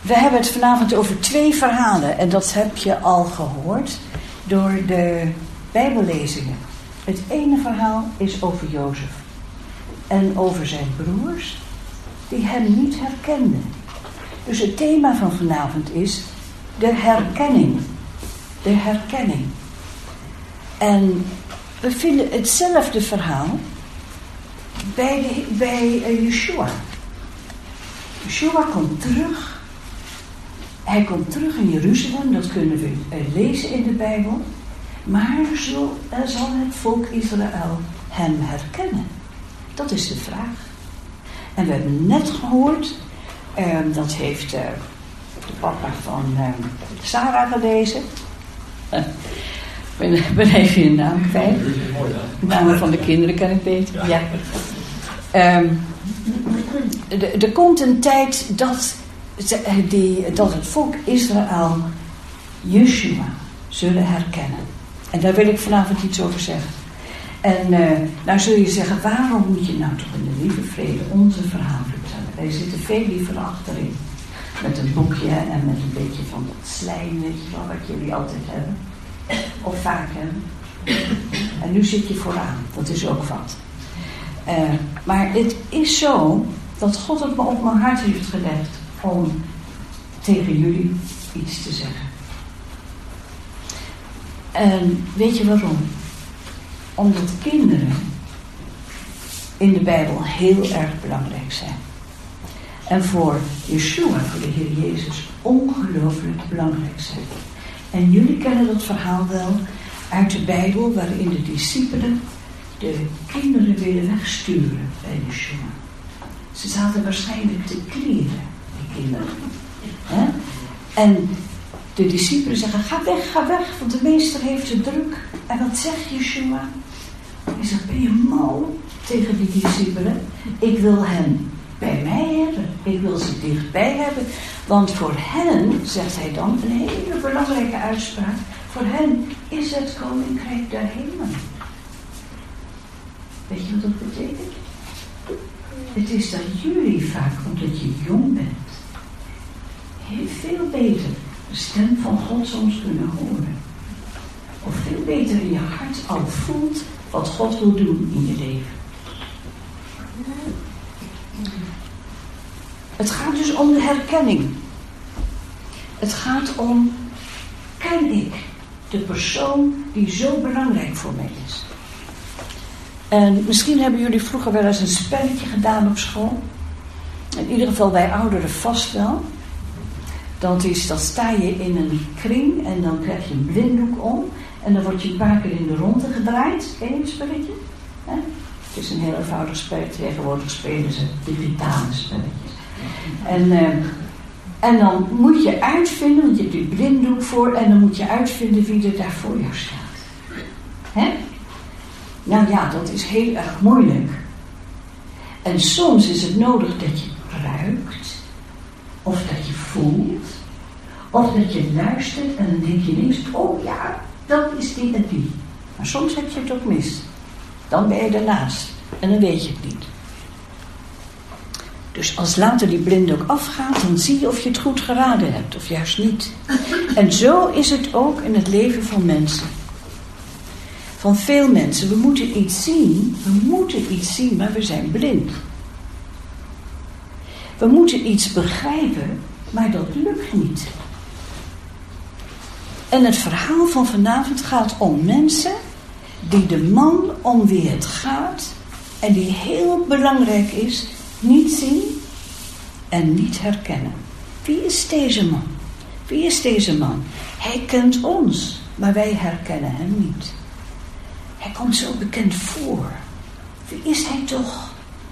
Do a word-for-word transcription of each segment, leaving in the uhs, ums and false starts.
we hebben het vanavond over twee verhalen. En dat heb je al gehoord door de Bijbellezingen. Het ene verhaal is over Jozef. En over zijn broers die hem niet herkenden. Dus het thema van vanavond is de herkenning. De herkenning. En we vinden hetzelfde verhaal bij, de, bij uh, Yeshua. Yeshua komt terug. Hij komt terug in Jeruzalem, dat kunnen we uh, lezen in de Bijbel. Maar zo, uh, zal het volk Israël hem herkennen? Dat is de vraag. En we hebben net gehoord, uh, dat heeft uh, de papa van uh, Sarah gelezen. Uh, Ik ben, ben even je naam kwijt. De namen van de kinderen kan ik beter. Ja. Um, er komt een tijd dat, die, dat het volk Israël Yeshua zullen herkennen. En daar wil ik vanavond iets over zeggen. En uh, nou zul je zeggen, waarom moet je nou toch in de lieve vrede onze verhaal vertellen? Wij zitten veel liever achterin. Met een boekje en met een beetje van dat slijm, weet je wel, wat jullie altijd hebben. Of vaak hebben. En nu zit je vooraan. Dat is ook wat. Uh, maar het is zo dat God het me op mijn hart heeft gelegd om tegen jullie iets te zeggen. En weet je waarom? Omdat kinderen in de Bijbel heel erg belangrijk zijn. En voor Yeshua, voor de Heer Jezus, ongelooflijk belangrijk zijn. En jullie kennen dat verhaal wel uit de Bijbel, waarin de discipelen de kinderen willen wegsturen bij Yeshua. Ze zaten waarschijnlijk te klieren, die kinderen. He? En de discipelen zeggen, ga weg, ga weg, want de meester heeft het druk. En wat zegt Yeshua? Hij zegt, ben je mal tegen die discipelen? Ik wil hen bij mij hebben. Ik wil ze dichtbij hebben. Want voor hen, zegt hij dan, een hele belangrijke uitspraak. Voor hen is het koninkrijk der hemelen. Weet je wat dat betekent? Het is dat jullie vaak, omdat je jong bent, heel veel beter de stem van God soms kunnen horen. Of veel beter in je hart al voelt wat God wil doen in je leven. Het gaat dus om de herkenning. Het gaat om, ken ik de persoon die zo belangrijk voor mij is? En misschien hebben jullie vroeger wel eens een spelletje gedaan op school. In ieder geval bij ouderen vast wel. Dat is, dat sta je in een kring en dan krijg je een blinddoek om. En dan word je een paar keer in de ronde gedraaid. Ken je het spelletje? He? Het is een heel eenvoudig spel. Tegenwoordig spelen ze digitale spelletjes. En, uh, en dan moet je uitvinden, want je hebt die blinddoek voor, en dan moet je uitvinden wie er daar voor jou staat. Hè? Nou ja, dat is heel erg moeilijk. En soms is het nodig dat je ruikt, of dat je voelt, of dat je luistert en dan denk je ineens, oh ja, dat is die en die. Maar soms heb je het ook mis. Dan ben je ernaast en dan weet je het niet. Dus als later die blinddoek afgaat, dan zie je of je het goed geraden hebt of juist niet. En zo is het ook in het leven van mensen. Van veel mensen. We moeten iets zien, we moeten iets zien, maar we zijn blind. We moeten iets begrijpen, maar dat lukt niet. En het verhaal van vanavond gaat om mensen die de man om wie het gaat en die heel belangrijk is, niet zien en niet herkennen. Wie is deze man? Wie is deze man? Hij kent ons, maar wij herkennen hem niet. Hij komt zo bekend voor. Wie is hij toch?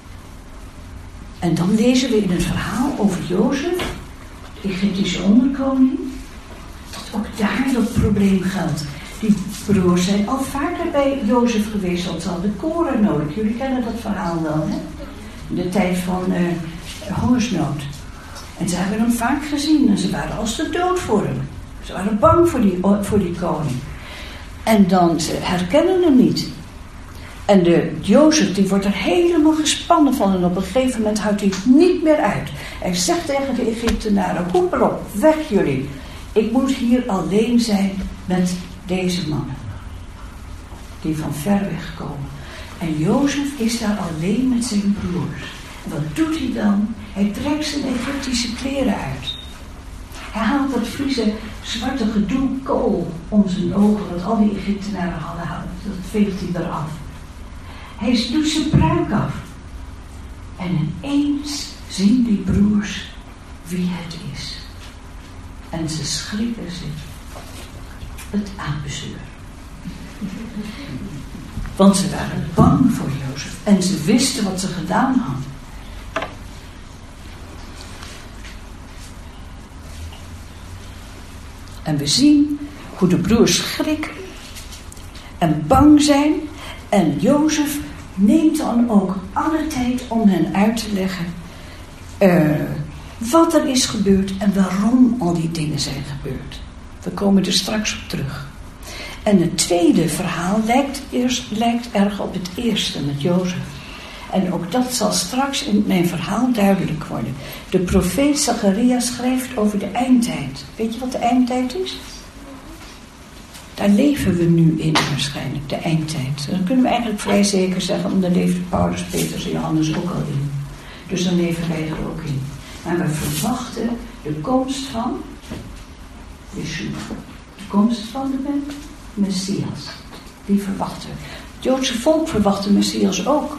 En dan lezen we in het verhaal over Jozef, de Egyptische onderkoning, dat ook daar dat probleem geldt. Die broers zijn al vaker bij Jozef geweest, want ze hadden koren nodig. Jullie kennen dat verhaal wel, hè? In de tijd van uh, hongersnood. En ze hebben hem vaak gezien en ze waren als de dood voor hem. Ze waren bang voor die, voor die koning. En dan, ze herkennen hem niet. En de Jozef die wordt er helemaal gespannen van. En op een gegeven moment houdt hij het niet meer uit. Hij zegt tegen de Egyptenaren, hoepel op, weg jullie. Ik moet hier alleen zijn met deze mannen. Die van ver weg komen. En Jozef is daar alleen met zijn broers. En wat doet hij dan? Hij trekt zijn Egyptische kleren uit. Hij haalt dat vieze zwarte gedoe kool om zijn ogen, wat al die Egyptenaren hadden houden. Dat veegt hij eraf. Hij doet zijn pruik af. En ineens zien die broers wie het is. En ze schrikken zich het aanbezuur. Want ze waren bang voor Jozef. En ze wisten wat ze gedaan hadden. En we zien hoe de broers schrikken en bang zijn. En Jozef neemt dan ook alle tijd om hen uit te leggen uh, wat er is gebeurd en waarom al die dingen zijn gebeurd. We komen er straks op terug. En het tweede verhaal lijkt, eerst, lijkt erg op het eerste met Jozef. En ook dat zal straks in mijn verhaal duidelijk worden. De profeet Zacharia schrijft over de eindtijd. Weet je wat de eindtijd is? Daar leven we nu in waarschijnlijk, de eindtijd. Dan kunnen we eigenlijk vrij zeker zeggen, want daar leefden Paulus, Petrus en Johannes ook al in. Dus dan leven wij er ook in. Maar we verwachten de komst van Yeshua. De komst van de Messias. Die verwachten we. Het Joodse volk verwacht de Messias ook.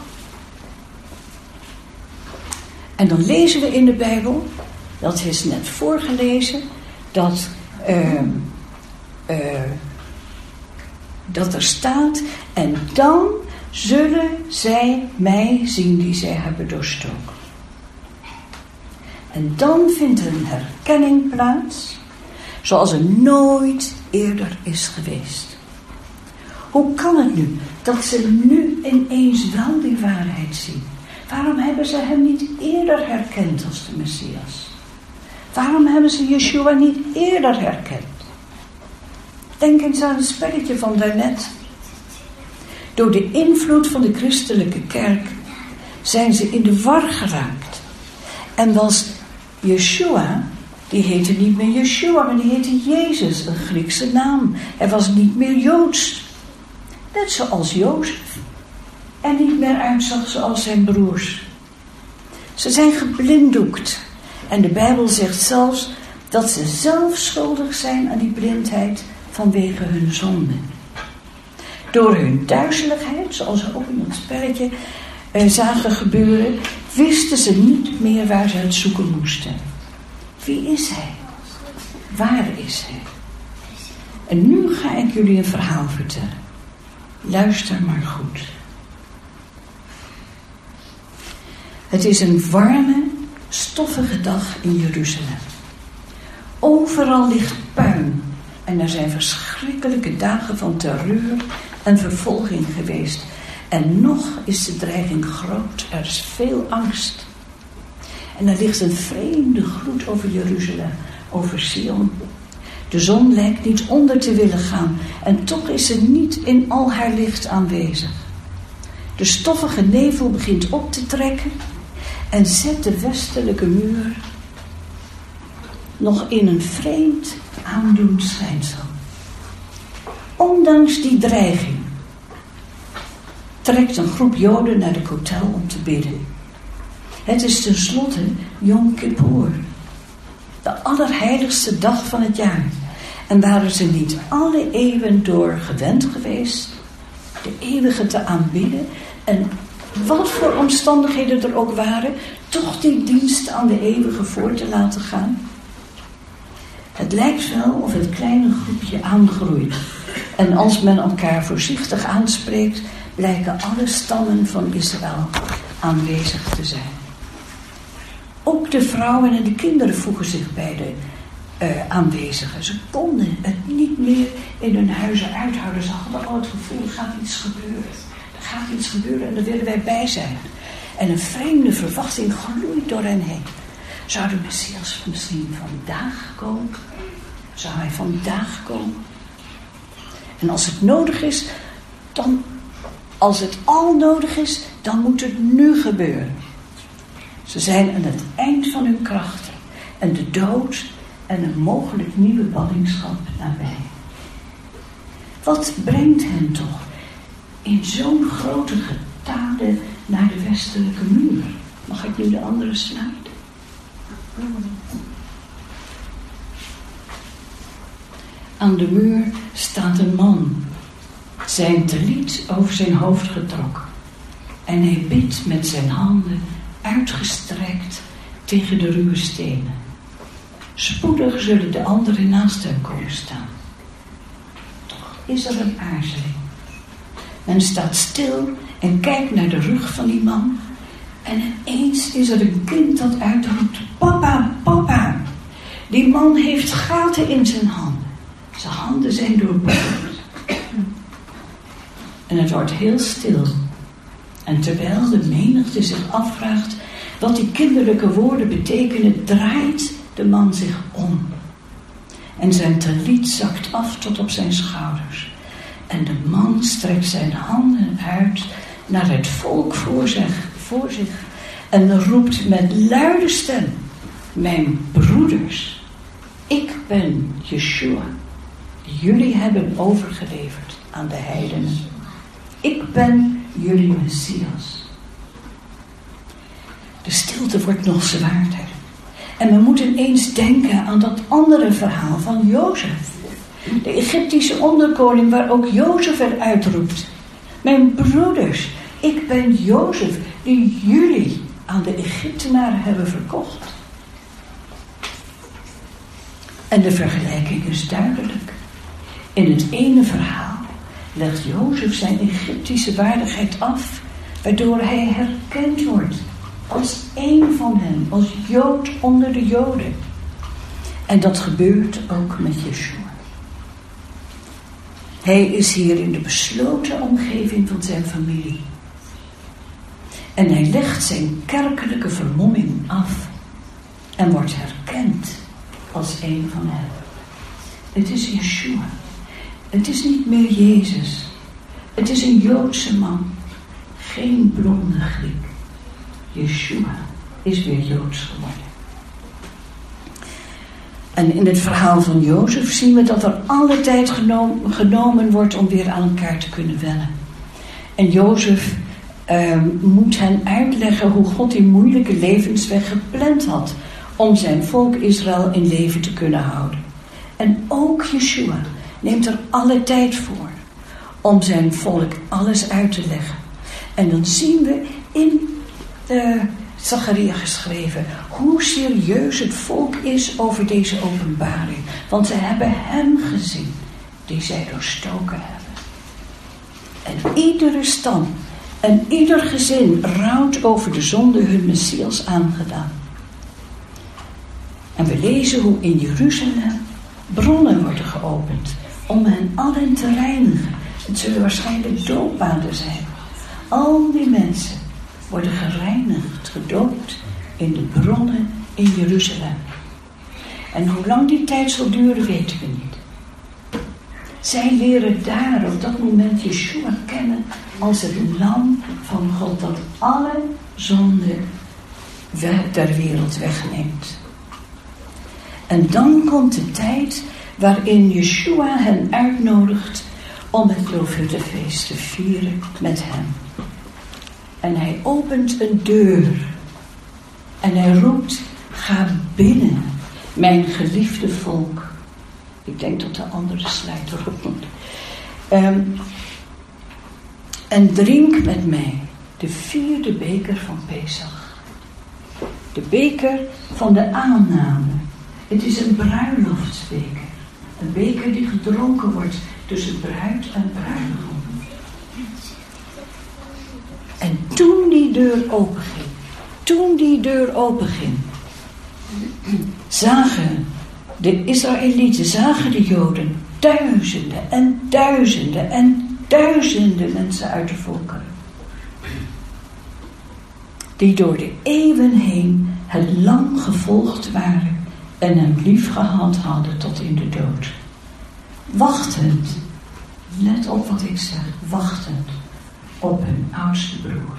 En dan lezen we in de Bijbel, dat is net voorgelezen, dat, uh, uh, dat er staat, en dan zullen zij mij zien die zij hebben doorstoken. En dan vindt er een herkenning plaats, zoals er nooit eerder is geweest. Hoe kan het nu dat ze nu ineens wel die waarheid zien? Waarom hebben ze hem niet eerder herkend als de Messias? Waarom hebben ze Yeshua niet eerder herkend? Denk eens aan het spelletje van daarnet. Door de invloed van de christelijke kerk zijn ze in de war geraakt. En was Yeshua, die heette niet meer Yeshua, maar die heette Jezus, een Griekse naam. Hij was niet meer Joods. Net zoals Jozef. En niet meer uitzag zoals zijn broers. Ze zijn geblinddoekt. En de Bijbel zegt zelfs dat ze zelf schuldig zijn aan die blindheid vanwege hun zonde. Door hun duizeligheid, zoals we ook in het spelletje eh, zagen gebeuren, wisten ze niet meer waar ze het zoeken moesten. Wie is hij? Waar is hij? En nu ga ik jullie een verhaal vertellen. Luister maar goed. Het is een warme, stoffige dag in Jeruzalem. Overal ligt puin en er zijn verschrikkelijke dagen van terreur en vervolging geweest. En nog is de dreiging groot, er is veel angst. En er ligt een vreemde gloed over Jeruzalem, over Sion. De zon lijkt niet onder te willen gaan en toch is ze niet in al haar licht aanwezig. De stoffige nevel begint op te trekken en zet de westelijke muur nog in een vreemd aandoend schijnsel. Ondanks die dreiging trekt een groep Joden naar de kotel om te bidden. Het is tenslotte Yom Kippur, de allerheiligste dag van het jaar. En waren ze niet alle eeuwen door gewend geweest de eeuwige te aanbidden en wat voor omstandigheden er ook waren, toch die dienst aan de eeuwige voor te laten gaan? Het lijkt wel of het kleine groepje aangroeit. En als men elkaar voorzichtig aanspreekt, blijken alle stammen van Israël aanwezig te zijn. Ook de vrouwen en de kinderen voegen zich bij de uh, aanwezigen. Ze konden het niet meer in hun huizen uithouden. Ze hadden al het gevoel, er gaat iets gebeuren. Er gaat iets gebeuren en daar willen wij bij zijn. En een vreemde verwachting gloeit door hen heen. Zou de Messias misschien vandaag komen? Zou hij vandaag komen? En als het nodig is, dan Als het al nodig is, dan moet het nu gebeuren. Ze zijn aan het eind van hun krachten en de dood en een mogelijk nieuwe ballingschap nabij. Wat brengt hen toch in zo'n grote getade naar de westelijke muur? Mag ik nu de andere slide? Aan de muur staat een man, zijn teliet over zijn hoofd getrokken. En hij bidt met zijn handen uitgestrekt tegen de ruwe stenen. Spoedig zullen de anderen naast hem komen staan. Toch is er een aarzeling. Men staat stil en kijkt naar de rug van die man. En ineens is er een kind dat uitroept: papa, papa. Die man heeft gaten in zijn handen. Zijn handen zijn doorboord. En het wordt heel stil. En terwijl de menigte zich afvraagt wat die kinderlijke woorden betekenen, draait de man zich om. En zijn teliet zakt af tot op zijn schouders. En de man strekt zijn handen uit naar het volk voor zich, voor zich en roept met luide stem: mijn broeders, ik ben Yeshua, die jullie hebben overgeleverd aan de heidenen. Ik ben jullie Messias. De stilte wordt nog zwaarder. En we moeten eens denken aan dat andere verhaal van Jozef. De Egyptische onderkoning waar ook Jozef eruit roept: mijn broeders, ik ben Jozef die jullie aan de Egyptenaren hebben verkocht. En de vergelijking is duidelijk. In het ene verhaal legt Jozef zijn Egyptische waardigheid af, waardoor hij herkend wordt als één van hen, als Jood onder de Joden. En dat gebeurt ook met Yeshua. Hij is hier in de besloten omgeving van zijn familie. En hij legt zijn kerkelijke vermomming af en wordt herkend als één van hen. Het is Yeshua. Het is niet meer Jezus. Het is een Joodse man. Geen blonde Griek. Yeshua is weer Joods geworden. En in het verhaal van Jozef zien we dat er alle tijd genomen, genomen wordt om weer aan elkaar te kunnen wennen. En Jozef uh, moet hen uitleggen hoe God die moeilijke levensweg gepland had om zijn volk Israël in leven te kunnen houden. En ook Yeshua neemt er alle tijd voor om zijn volk alles uit te leggen. En dan zien we in uh, Zacharia geschreven hoe serieus het volk is over deze openbaring. Want ze hebben hem gezien die zij doorstoken hebben. En iedere stam en ieder gezin rouwt over de zonde hun Messias aangedaan. En we lezen hoe in Jeruzalem bronnen worden geopend om hen allen te reinigen. Het zullen waarschijnlijk doopbaden zijn. Al die mensen worden gereinigd, gedoopt in de bronnen in Jeruzalem. En hoe lang die tijd zal duren, weten we niet. Zij leren daar op dat moment Yeshua kennen als het lam van God dat alle zonde ter wereld wegneemt. En dan komt de tijd waarin Yeshua hen uitnodigt om het Loofhuttenfeest te vieren met hem. En hij opent een deur. En hij roept: ga binnen, mijn geliefde volk. Ik denk dat de andere slide erop moet. Um, en drink met mij de vierde beker van Pesach. De beker van de aanname. Het is een bruiloftsbeker. Een beker die gedronken wordt tussen bruid en bruidegom. En toen die deur openging, toen die deur openging, zagen de Israëlieten, zagen de Joden, duizenden en duizenden en duizenden mensen uit de volkeren. Die door de eeuwen heen het lam gevolgd waren en hem lief gehad hadden tot in de dood. Wachtend, let op wat ik zeg, wachtend op hun oudste broer.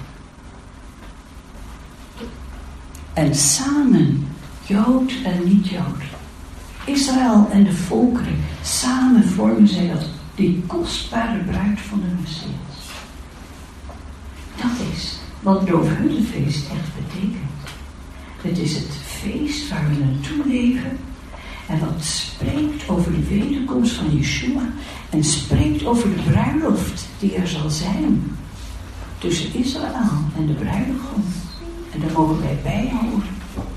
En samen, Jood en niet-Jood, Israël en de volkeren, samen vormen zij dat, die kostbare bruid van de Messias. Dat is wat het Loofhuttenfeest echt betekent. Het is het feest waar we naartoe leven en wat spreekt over de wederkomst van Yeshua en spreekt over de bruiloft die er zal zijn tussen Israël en de bruidegom. En daar mogen wij bij horen.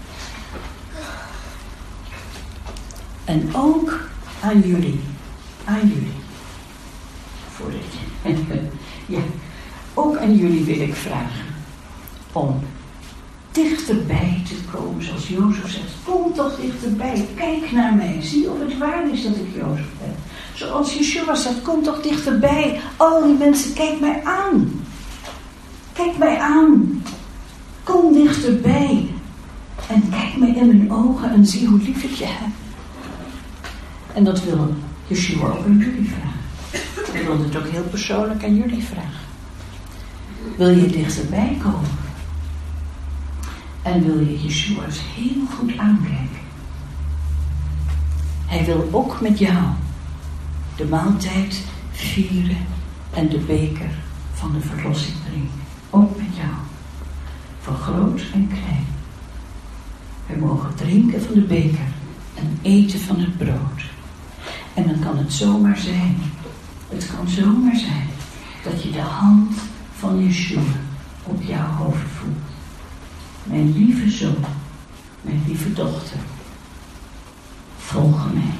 En ook aan jullie, aan jullie, voordat je, ja, ook aan jullie wil ik vragen om dichterbij te komen, zoals Jozef zegt. Kom toch dichterbij, kijk naar mij, zie of het waar is dat ik Jozef ben. Zoals Yeshua zegt, kom toch dichterbij. Al die mensen, kijk mij aan. Kijk mij aan. Kom dichterbij. En kijk me in mijn ogen en zie hoe lief ik je heb. En dat wil Yeshua ook aan jullie vragen. Ik wil het ook heel persoonlijk aan jullie vragen. Wil je dichterbij komen? En wil je Yeshua eens heel goed aankijken? Hij wil ook met jou de maaltijd vieren en de beker van de verlossing drinken. Ook met jou. Voor groot en klein. We mogen drinken van de beker en eten van het brood. En dan kan het zomaar zijn, het kan zomaar zijn, dat je de hand van Yeshua op jouw hoofd voelt. Mijn lieve zoon, mijn lieve dochter, volg mij.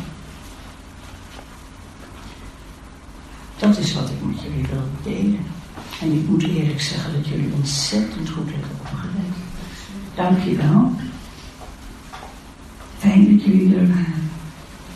Dat is wat ik met jullie wil delen. En ik moet eerlijk zeggen dat jullie ontzettend goed hebben opgelet. Dank je wel. Fijn dat jullie er waren.